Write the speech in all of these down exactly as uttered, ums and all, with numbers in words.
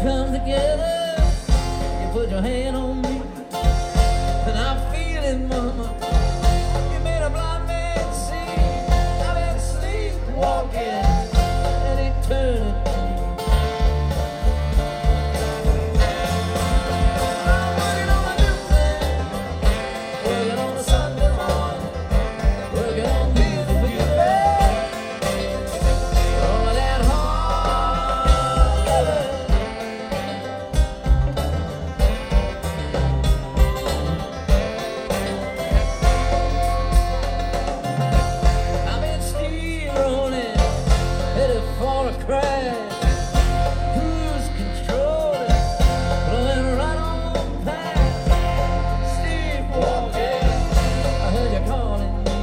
come together. You put your hand on me, and I'm feeling, mama. You made a blind man see. I've been sleepwalking an eternity. I'm working on a new thing, working on a Sunday morning, working on being for you, babe. All of that hard living. I've been steering, headed for a crash. Cruise control, blowing right on past. Sleepwalking, I heard you calling me.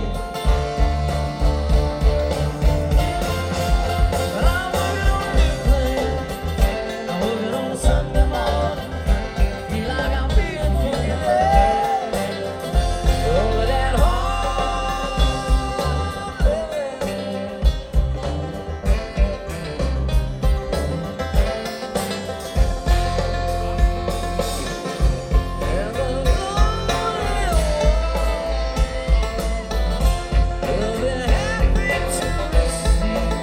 But I'm working on a new plan. I'm working on a Sunday morning. Feel like I'm being for you, babe. All of that hard living. And the lonely one will be happy to receive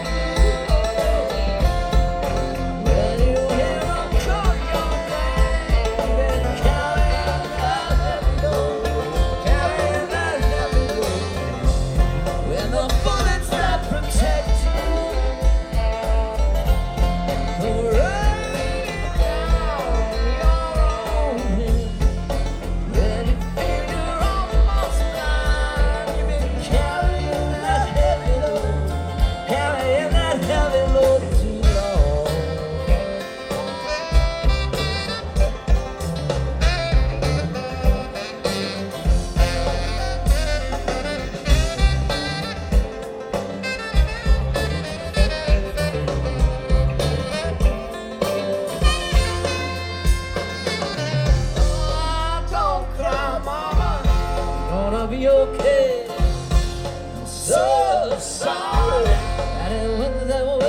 when you hear 'em call your name and carry that heavy load, carry that heavy load. When the bullets that protect you go raining down your own head, when you feel you're almost blind, you've been carrying that heavy load, carrying that heavy load too long. Oh, don't cry, mama. You're gonna be okay. I'm so sorry that it went that way.